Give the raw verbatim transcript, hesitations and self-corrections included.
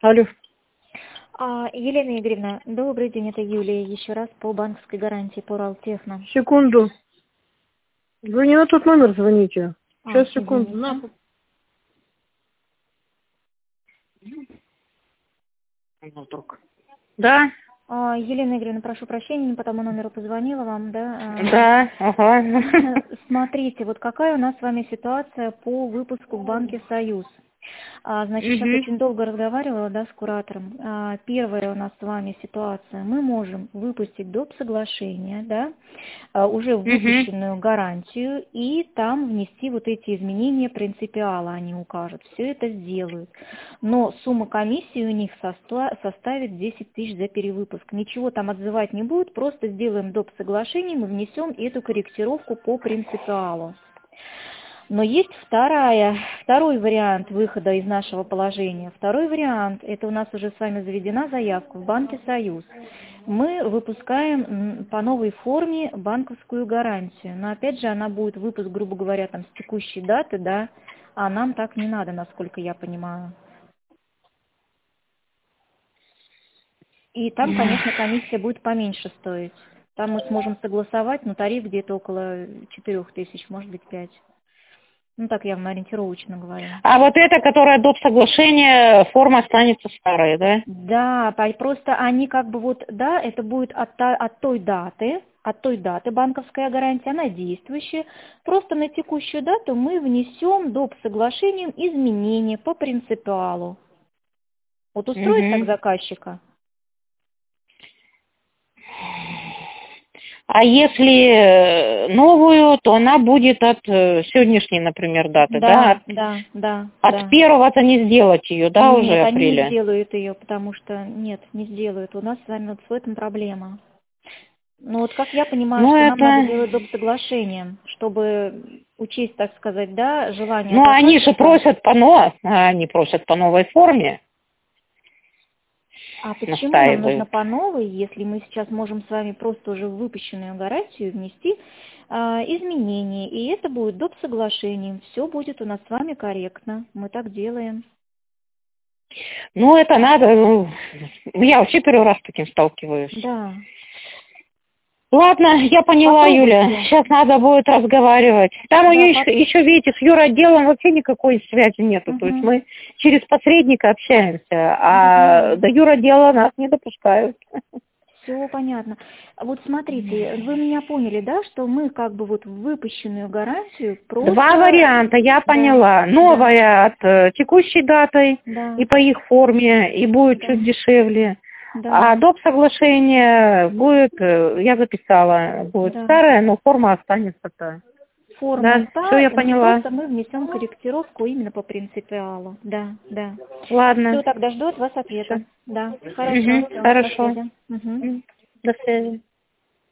Алло. А, Елена Игоревна, добрый день, это Юлия. Еще раз по банковской гарантии по Уралтехно. Секунду. Вы не на тот номер звоните. А, Сейчас, секунду. извините. На. Вдруг. Да? А, Елена Игоревна, прошу прощения, не по тому номеру позвонила вам, да? А, Да, ага. Смотрите, вот какая у нас с вами ситуация по выпуску в банке «Союз». А, Значит, сейчас Угу. очень долго разговаривала, да, с куратором. А, Первая у нас с вами ситуация. Мы можем выпустить доп. Соглашение, да, а, уже в Угу. выпущенную гарантию, и там внести вот эти изменения принципиала, они укажут. Все это сделают. Но сумма комиссии у них состла- составит десять тысяч за перевыпуск. Ничего там отзывать не будет, просто сделаем доп. Соглашение, мы внесем эту корректировку по принципиалу. Но есть вторая, второй вариант выхода из нашего положения. Второй вариант, это у нас уже с вами заведена заявка в банке «Союз». Мы выпускаем м, по новой форме банковскую гарантию. Но опять же она будет выпуск, грубо говоря, там, с текущей даты, да, а нам так не надо, насколько я понимаю. И там, конечно, комиссия будет поменьше стоить. Там мы сможем согласовать, но тариф где-то около четырех тысяч, может быть, пять. Ну, так я вам ориентировочно говорю. А вот это, которое доп. Соглашение, форма останется старой, да? Да, по- просто они как бы вот, да, это будет от, та- от той даты, от той даты банковская гарантия, она действующая. Просто на текущую дату мы внесем доп. Соглашением изменения по принципиалу. Вот устроит так Угу. заказчика? А если э, новую, то она будет от э, сегодняшней, например, даты, да? Да, От, да, да, от да. первого-то не сделать ее, да, уже Нет, они не апреля? сделают ее, потому что нет, не сделают. У нас с вами вот в этом проблема. Ну вот как я понимаю, Ну, что нам надо это... делать доп. Соглашение, чтобы учесть, так сказать, да, желание Ну, они же заказчика. просят по новой, они просят по новой форме, А почему нам нужно настаивают. по новой, если мы сейчас можем с вами просто уже в выпущенную гарантию внести а, изменения, и это будет доп. Соглашением. Все будет у нас с вами корректно. Мы так делаем. Ну, это надо, ну, я вообще первый раз с таким сталкиваюсь. Да. Ладно, я поняла, Юля. Попробуйте. Сейчас надо будет разговаривать. Там у Да, нее поп... еще, еще, видите, с юротделом вообще никакой связи нету. То есть Угу. мы через посредника общаемся, а Угу. до юротдела нас не допускают. Все понятно. Вот смотрите, вы меня поняли, да, что мы как бы вот в выпущенную гарантию Два просто... варианта, я Да, поняла. да, Новая от э, текущей даты да, и по их форме, и будет да, чуть дешевле. да, А доп. Соглашение будет, э, я записала, будет да. старая, но форма останется та. Форма Да, все, та, я но поняла. просто мы внесем корректировку именно по принципиалу. Да, да. Все, Ладно, тогда жду от вас все. ответа. Да, хорошо, Угу, все, до хорошо. связи. Мгм. М, До связи.